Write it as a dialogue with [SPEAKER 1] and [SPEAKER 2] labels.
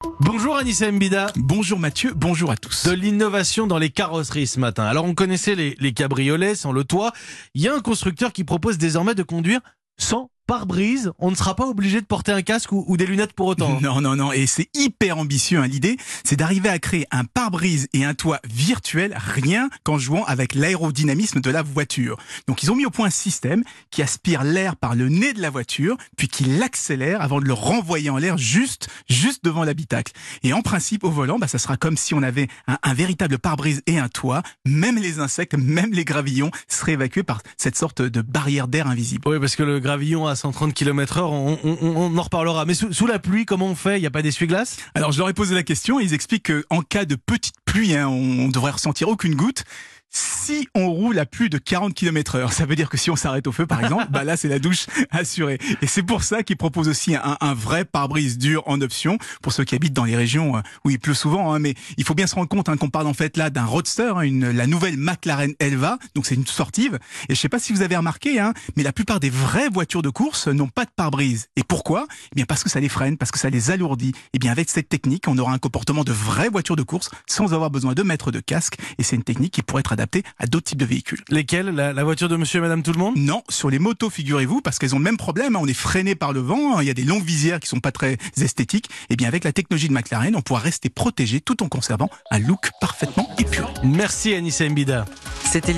[SPEAKER 1] Bonjour Anissa Mbida.
[SPEAKER 2] Bonjour Mathieu, bonjour à tous.
[SPEAKER 1] De l'innovation dans les carrosseries ce matin. Alors on connaissait les cabriolets sans le toit. Il y a un constructeur qui propose désormais de conduire sans pare-brise. On ne sera pas obligé de porter un casque ou des lunettes pour autant.
[SPEAKER 2] Non, et c'est hyper ambitieux. L'idée, c'est d'arriver à créer un pare-brise et un toit virtuel rien qu'en jouant avec l'aérodynamisme de la voiture. Donc ils ont mis au point un système qui aspire l'air par le nez de la voiture, puis qui l'accélère avant de le renvoyer en l'air juste devant l'habitacle. Et en principe, au volant, ça sera comme si on avait un véritable pare-brise et un toit. Même les insectes, même les gravillons seraient évacués par cette sorte de barrière d'air invisible.
[SPEAKER 1] Oui, parce que le gravillon à 130 km/h, on en reparlera. Mais sous la pluie, comment on fait ? Il n'y a pas d'essuie-glace ?
[SPEAKER 2] Alors je leur ai posé la question et ils expliquent qu'en cas de petite pluie, on devrait ressentir aucune goutte. Si on roule à plus de 40 km/h, ça veut dire que si on s'arrête au feu par exemple, là c'est la douche assurée. Et c'est pour ça qu'ils proposent aussi un vrai pare-brise dur en option pour ceux qui habitent dans les régions où il pleut souvent. Mais il faut bien se rendre compte qu'on parle en fait là d'un roadster, la nouvelle McLaren Elva, donc c'est une sportive. Et je sais pas si vous avez remarqué, mais la plupart des vraies voitures de course n'ont pas de pare-brise. Et pourquoi ? Eh bien parce que ça les freine, parce que ça les alourdit. Et bien avec cette technique, on aura un comportement de vraies voitures de course sans avoir besoin de mettre de casque. Et c'est une technique qui pourrait être adapté à d'autres types de véhicules.
[SPEAKER 1] Lesquels ? La voiture de monsieur et madame tout le monde ?
[SPEAKER 2] Non, sur les motos, figurez-vous, parce qu'elles ont le même problème. On est freiné par le vent, il y a des longues visières qui sont pas très esthétiques. Et bien avec la technologie de McLaren, on pourra rester protégé tout en conservant un look parfaitement épuré.
[SPEAKER 1] Merci Anissa Mbida.
[SPEAKER 3] C'était